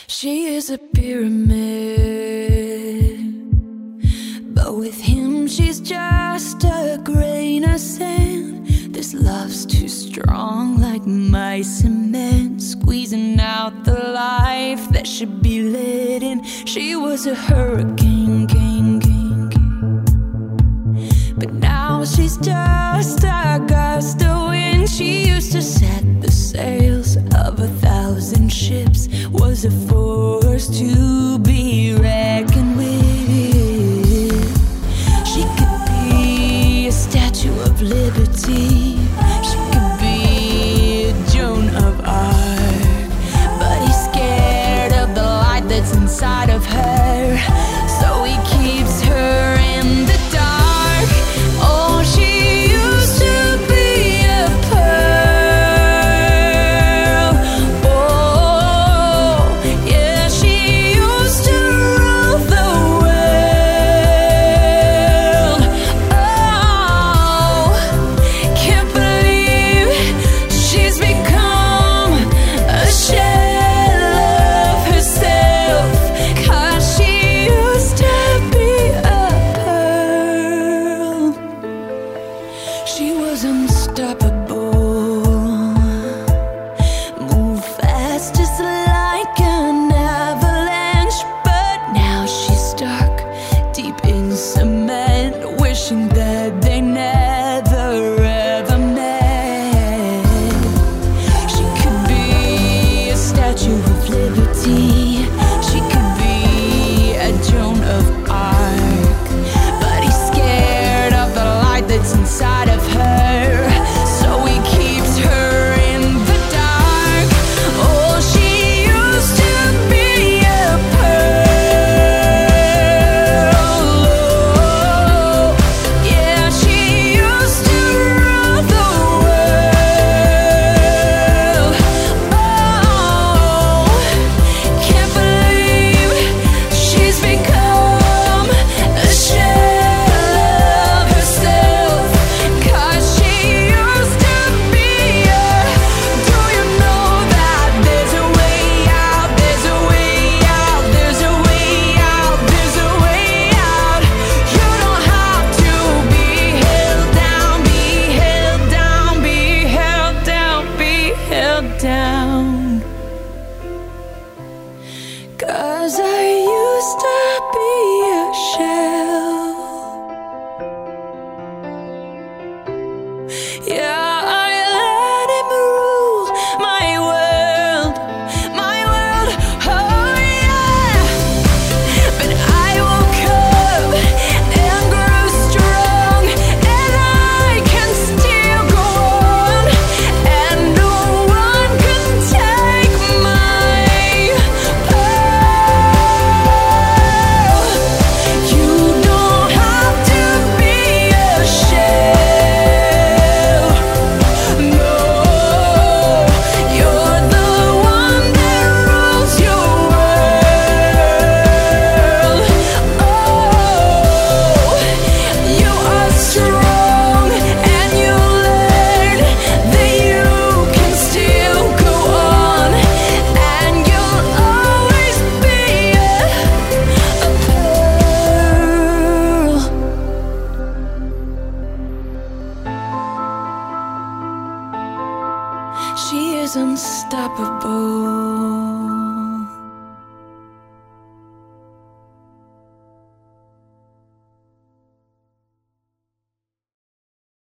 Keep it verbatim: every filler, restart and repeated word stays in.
She is a pyramid, but with him she's just a grain of sand. This love's too strong like my cement, squeezing out the life that should be lit in. She was a hurricane, king, king, king. But now she's just a gust of wind. She used to set the sails of a thousand ships, was a force to be reckoned with. She could be a statue of liberty, she could be a Joan of Arc, but he's scared of the light that's inside of her, so he keeps her in the dark. Oh, she used to be a pearl. Oh, yeah, she used to rule the world. Oh, can't believe she's become a shell of herself, 'cause she used to be a pearl. She was unstoppable, move fast just like an avalanche, but now she's stuck deep in cement, wishing that they never ever met. She could be a statue of liberty, she could be a Joan of Arc, but he's scared of the light that's inside of her, so he keeps her in the dark. Oh, she used to be a pearl. Oh, yeah, she used to rule the world. Oh, can't believe she's become a shell of herself, 'cause she used to be a. Do you know that there's a way out, there's a way out, there's a way out, there's a way out. You don't have to be held down, be held down, be held down, be held down. 'Cause I